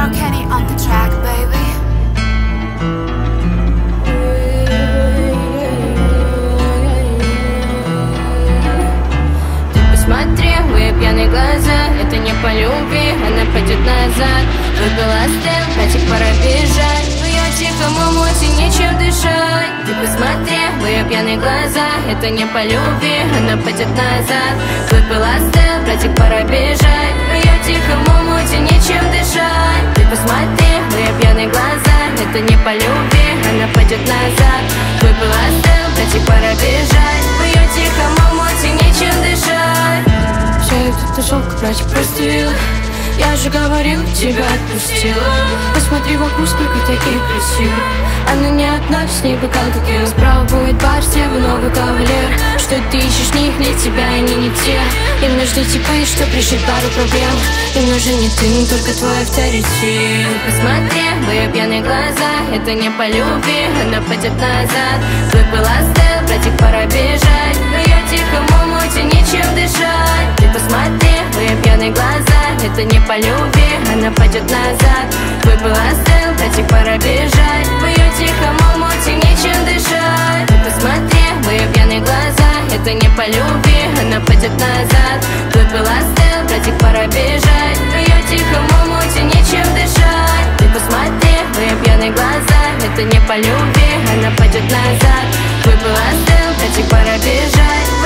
Kenny on the track, baby. Ты посмотри, мои пьяные глаза, это не по любви, она пойдет назад. Выпила стел, братик, пора бежать. В ее тихом омуте нечем дышать. Ты посмотри, мои пьяные глаза, это не по любви, она пойдет назад. Выпила стел, братик, пора бежать. В ее тихом омуте нечем дышать. Ты посмотри, мои пьяные глаза, это не по любви, она пойдет назад. Выпила стел, братик, пора бежать. В ее тихом омуте нечем дышать. Все этот шелк, братик, простил. Я же говорил, тебя отпустила. Посмотри вокруг, сколько таких красивых. Она не одна, с ней бокал текила. Справа будет бар, слева новый кавалер. Что ты ищешь, них для тебя, они не те. Им нужны типы, чтоб решить пару проблем. Им нужен не ты, но только твой авторитет. Посмотри, мои пьяные глаза, это не по любви, она пойдет назад. Выпила стел, братик, пора бежать. В ее тихом омуте нечем дышать. Ты посмотри, мои пьяные глаза, это не по любви, она пойдет назад. Выпила стел, братик, пора бежать. В ее тихом омуте нечем дышать. Ты посмотри, мои пьяные глаза, это не по любви, она пойдет назад. Выпила стел, братик, пора бежать. В ее тихом омуте нечем дышать. Ты посмотри, мои пьяные глаза, это не по любви, она пойдет назад. Выпила стел, братик, пора бежать.